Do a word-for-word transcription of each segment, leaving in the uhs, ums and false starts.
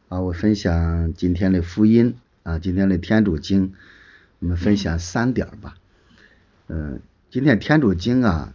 啊，我分享今天的福音啊，今天的天主经，我们分享三点吧。嗯，今天天主经啊，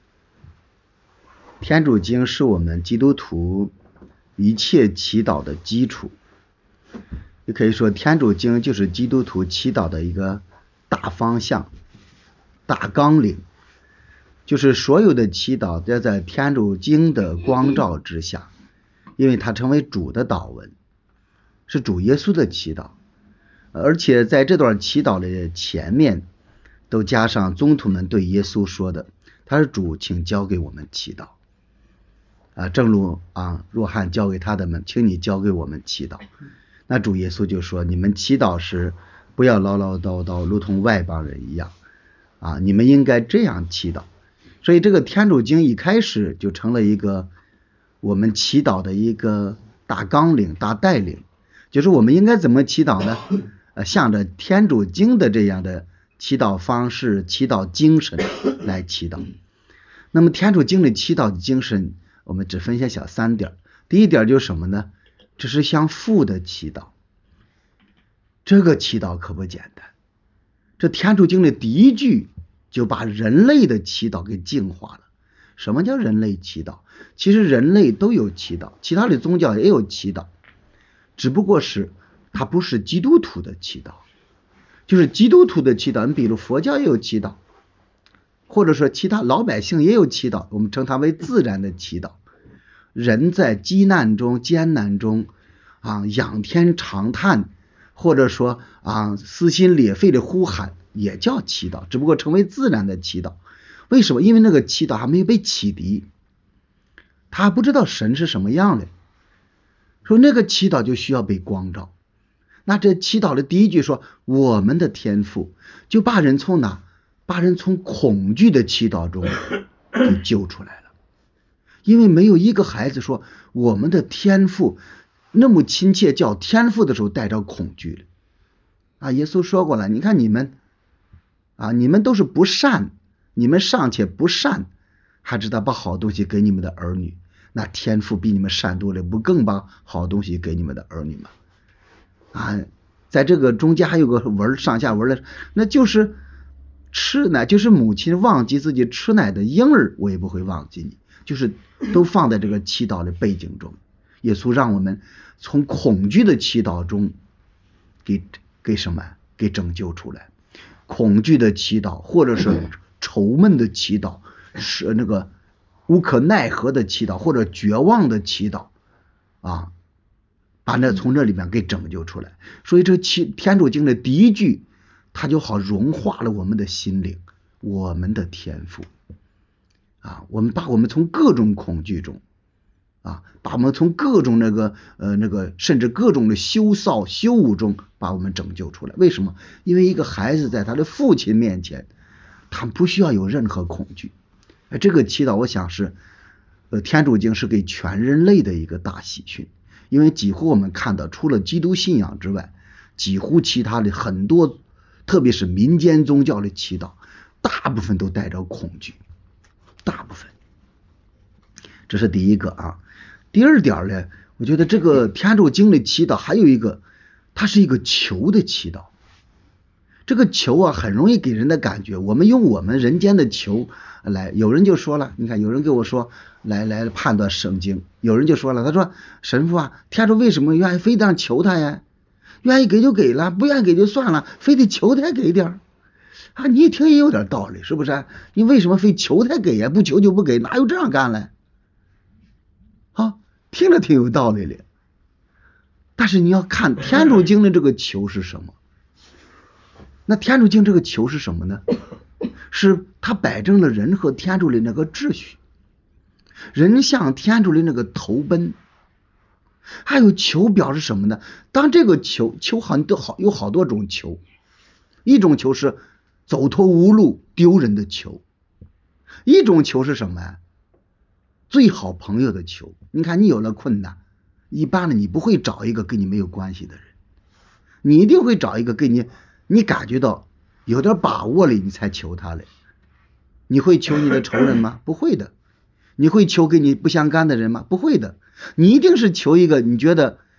天主经是我们基督徒一切祈祷的基础，也可以说天主经就是基督徒祈祷的一个大方向、大纲领，就是所有的祈祷都在天主经的光照之下，因为它成为主的祷文，是主耶稣的祈祷，而且在这段祈祷的前面都加上宗徒们对耶稣说的，他是主，请交给我们祈祷啊，正如啊若翰交给他的们，请你交给我们祈祷。那主耶稣就说，你们祈祷时不要唠唠叨叨，如同外邦人一样啊，你们应该这样祈祷。所以这个天主经一开始就成了一个我们祈祷的一个大纲领、大带领，就是我们应该怎么祈祷呢？呃，向着天主经的这样的祈祷方式、祈祷精神来祈祷。那么天主经的祈祷精神，我们只分享小三点。第一点就是什么呢？这是向父的祈祷。这个祈祷可不简单。这天主经的第一句就把人类的祈祷给净化了。什么叫人类祈祷？其实人类都有祈祷，其他的宗教也有祈祷，只不过是它不是基督徒的祈祷。就是基督徒的祈祷，你比如佛教也有祈祷，或者说其他老百姓也有祈祷，我们称它为自然的祈祷。人在饥难中、艰难中啊，仰天长叹，或者说啊撕心裂肺的呼喊，也叫祈祷，只不过成为自然的祈祷。为什么？因为那个祈祷还没有被启迪，他还不知道神是什么样的，说那个祈祷就需要被光照。那这祈祷的第一句说我们的天父，就把人从哪？把人从恐惧的祈祷中给救出来了。因为没有一个孩子说我们的天父那么亲切叫天父的时候带着恐惧了啊！耶稣说过了，你看你们啊，你们都是不善，你们尚且不善，还知道把好东西给你们的儿女，那天父比你们善多了，不更把好东西给你们的儿女吗？啊，在这个中间还有个文，上下文的，那就是吃奶，就是母亲忘记自己吃奶的婴儿，我也不会忘记你，就是都放在这个祈祷的背景中。耶稣让我们从恐惧的祈祷中给给什么？给拯救出来。恐惧的祈祷，或者是愁闷的祈祷，是那个无可奈何的祈祷，或者绝望的祈祷啊，把那从这里面给拯救出来。所以这天主经的第一句，它就好融化了我们的心灵，我们的天父啊，我们把我们从各种恐惧中啊，把我们从各种那个呃那个甚至各种的羞臊羞辱中把我们拯救出来。为什么？因为一个孩子在他的父亲面前，他不需要有任何恐惧。这个祈祷我想是呃天主经是给全人类的一个大喜讯。因为几乎我们看到，除了基督信仰之外，几乎其他的很多，特别是民间宗教的祈祷，大部分都带着恐惧，大部分。这是第一个啊。第二点呢，我觉得这个天主经的祈祷还有一个，它是一个求的祈祷。这个求啊，很容易给人的感觉，我们用我们人间的求来，有人就说了，你看有人跟我说来来判断圣经，有人就说了，他说神父啊，天主为什么愿意非得求他呀？愿意给就给了，不愿意给就算了，非得求他给点啊！你一听也有点道理，是不是？你为什么非求他给呀？不求就不给，哪有这样干嘞？啊，听着挺有道理的。但是你要看天主经的这个求是什么？那天主经这个求是什么呢？是他摆正了人和天主的那个秩序，人向天主的那个投奔。还有求表示什么呢？当这个求求很多好有好多种求，一种求是走投无路丢人的求，一种求是什么呀？最好朋友的求。你看你有了困难，一般的你不会找一个跟你没有关系的人，你一定会找一个跟你你感觉到有点把握了你才求他嘞。你会求你的仇人吗？不会的。你会求跟你不相干的人吗？不会的。你一定是求一个你觉得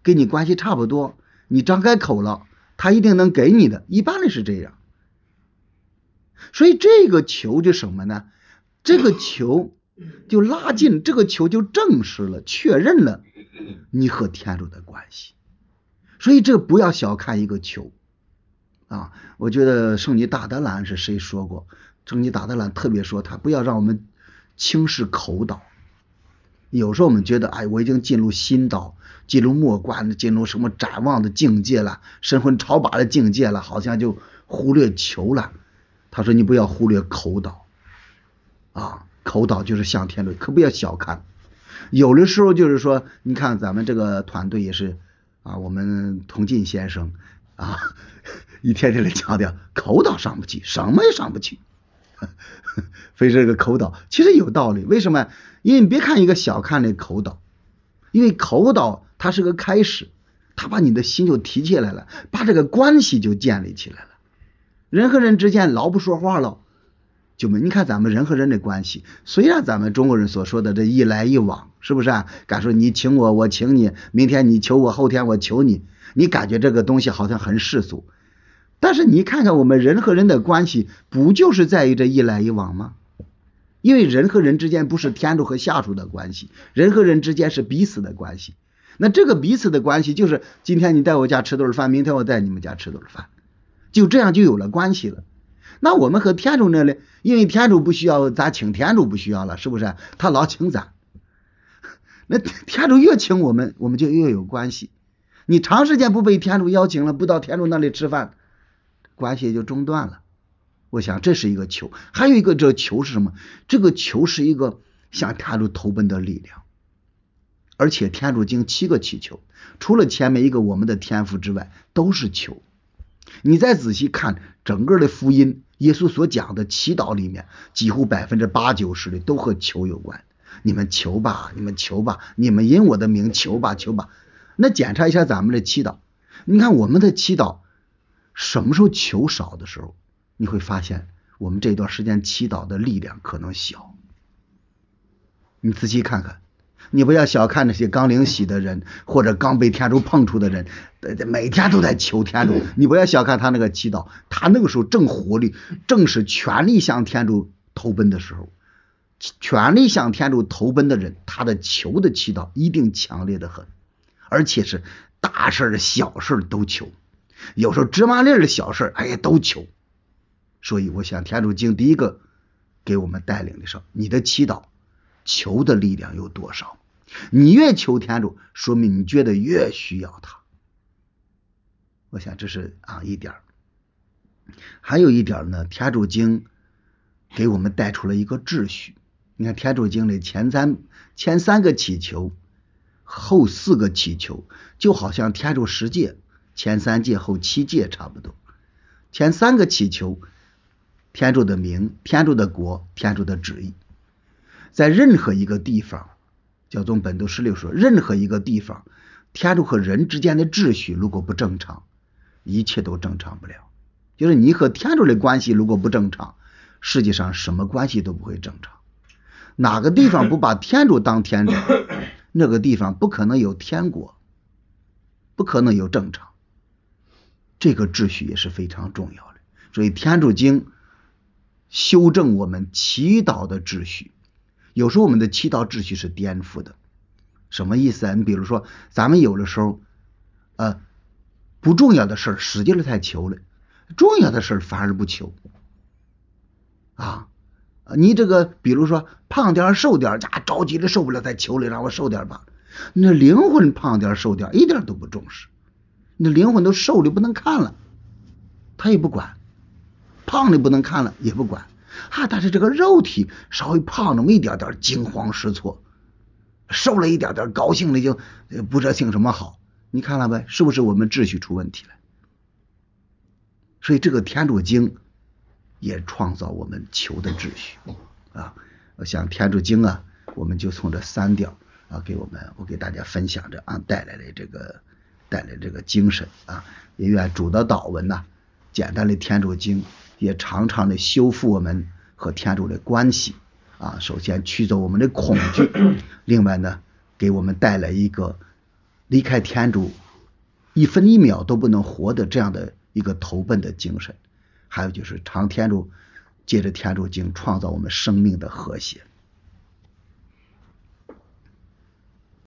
跟你关系差不多，你张开口了，他一定能给你的，一般的是这样。所以这个求就什么呢？这个求就拉近，这个求就证实了、确认了你和天主的关系。所以这不要小看一个求啊！我觉得圣尼大德兰是谁说过？圣尼大德兰特别说，他不要让我们轻视口祷。有时候我们觉得，哎，我已经进入心祷，进入默观，进入什么展望的境界了，神魂超拔的境界了，好像就忽略求了。他说你不要忽略口祷啊，口祷就是向天主，可不要小看。有的时候就是说，你看咱们这个团队也是啊，我们同进先生啊，一天天的强调口祷上不去，什么也上不去，非这个口祷其实有道理。为什么？因为你别看一个小看那口祷，因为口祷它是个开始，它把你的心就提起来了，把这个关系就建立起来了。人和人之间老不说话了，就没你看咱们人和人的关系，虽然咱们中国人所说的这一来一往，是不是啊？敢说你请我，我请你，明天你求我，后天我求你，你感觉这个东西好像很世俗，但是你看看我们人和人的关系，不就是在于这一来一往吗？因为人和人之间不是天主和下属的关系，人和人之间是彼此的关系。那这个彼此的关系就是今天你在我家吃顿饭，明天我在你们家吃顿饭，就这样就有了关系了。那我们和天主那里，因为天主不需要咱请天主不需要了，是不是？他老请咱，那天主越请我们，我们就越有关系。你长时间不被天主邀请了，不到天主那里吃饭，关系也就中断了。我想这是一个求，还有一个这求是什么？这个求是一个向天主投奔的力量。而且天主经七个祈求，除了前面一个我们的天父之外，都是求。你再仔细看整个的福音，耶稣所讲的祈祷里面，几乎百分之八九十的都和求有关。你们求吧，你们求吧，你们因我的名求吧，求吧。那检查一下咱们的祈祷，你看我们的祈祷什么时候求少的时候，你会发现我们这段时间祈祷的力量可能小。你仔细看看，你不要小看那些刚领洗的人，或者刚被天主碰触的人，每天都在求天主。你不要小看他那个祈祷，他那个时候正活力，正是全力向天主投奔的时候。全力向天主投奔的人，他的求的祈祷一定强烈的很，而且是大事小事都求，有时候芝麻粒的小事哎呀都求。所以我想天主经第一个给我们带领的是，你的祈祷求的力量有多少？你越求天主，说明你觉得越需要他。我想这是啊一点。还有一点呢，天主经给我们带出了一个秩序。你看天主经里前三前三个祈求，后四个祈求，就好像天主十诫，前三诫后七诫差不多。前三个祈求，天主的名，天主的国，天主的旨意。在任何一个地方，教宗本笃十六说，任何一个地方，天主和人之间的秩序如果不正常，一切都正常不了。就是你和天主的关系如果不正常，世界上什么关系都不会正常。哪个地方不把天主当天主，那个地方不可能有天国，不可能有正常。这个秩序也是非常重要的。所以天主经修正我们祈祷的秩序。有时候我们的祈祷秩序是颠覆的。什么意思啊？你比如说咱们有的时候呃，不重要的事使劲了才求了，重要的事反而不求啊。你这个比如说胖点瘦点，家着急的受不了再求了，让我瘦点吧。那灵魂胖点瘦点一点都不重视，那灵魂都瘦的不能看了，他也不管，胖的不能看了也不管啊。但是这个肉体稍微胖那么一点点惊慌失措，瘦了一点点高兴的就不知道姓什么好。你看了呗，是不是我们秩序出问题了？所以这个天主经也创造我们求的秩序啊。我想天主经啊，我们就从这三点啊给我们我给大家分享着啊带来的这个带来这个精神啊。也愿主的祷文呐、啊，简单的天主经也常常的修复我们和天主的关系啊。首先驱走我们的恐惧，另外呢给我们带来一个离开天主一分一秒都不能活的这样的一个投奔的精神。还有就是常天主借着天主经创造我们生命的和谐。